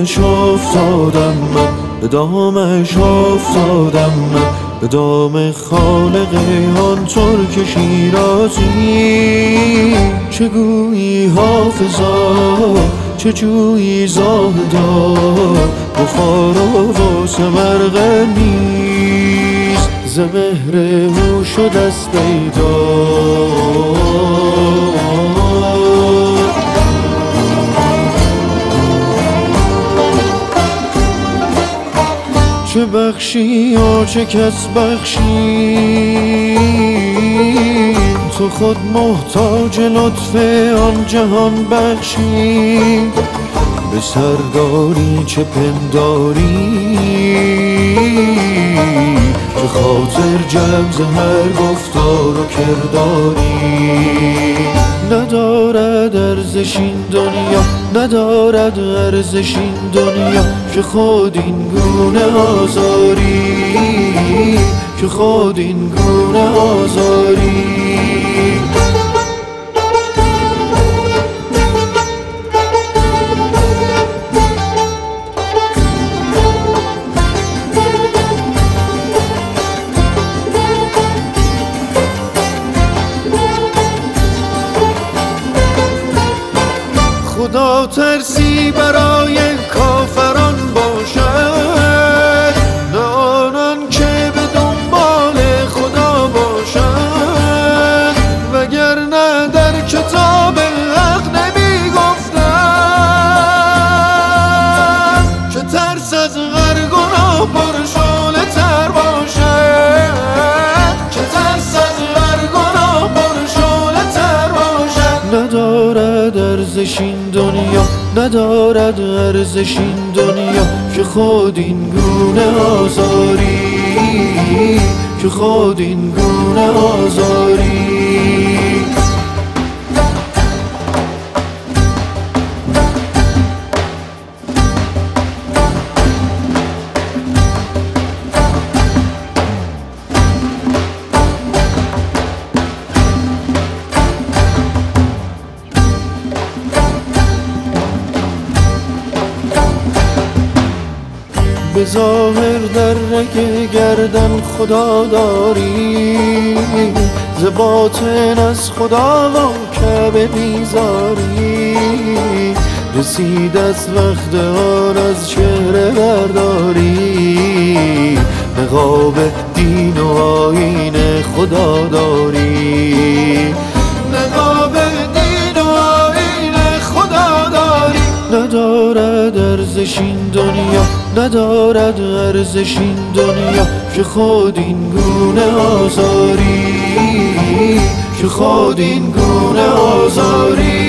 دامش افتادم من، به دامش افتادم من، به دام خالق آن ترک شیرازی. چه گویی حافظا، چه جویی زاهدا، بخارا و سمرقندیست، ز مهر او شد از پیدا. چه بخشی و چه کس بخشی، تو خود محتاج لطف آن جهان بخشی. به سرداری چه پنداری، چه خاطر جمع ز هر گفتار و کرداری. ندارد ارزش این دنیا، ندارد ارزش این دنیا، که خود این گونه آزاری، که خود این گونه آزاری. خدا ترسی برای کافران باشد، نه آنان که به دنبال خدا باشد. وگرنه در کتاب حق نمی گفتن که ترس از هر گناه پرشعله تر باشد، که ترس از هر گناه پرشعله تر باشد. ندارد ارزش این دنیا، ندارد ارزش این دنیا، که خود این گونه آزاری، که خود این گونه آزاری. به ظاهر در رگ گردن خدا داری، ز باطن از خدا و کعبه بیزاری. رسید از وقت آن از چهره برداری، نقاب دین و آیین خدا داری، نقاب دین و آیین خدا داری. ندارد ارزش این دنیا، ندارد ارزش این دنیا، که خود این گونه آزاری، که خود این گونه آزاری.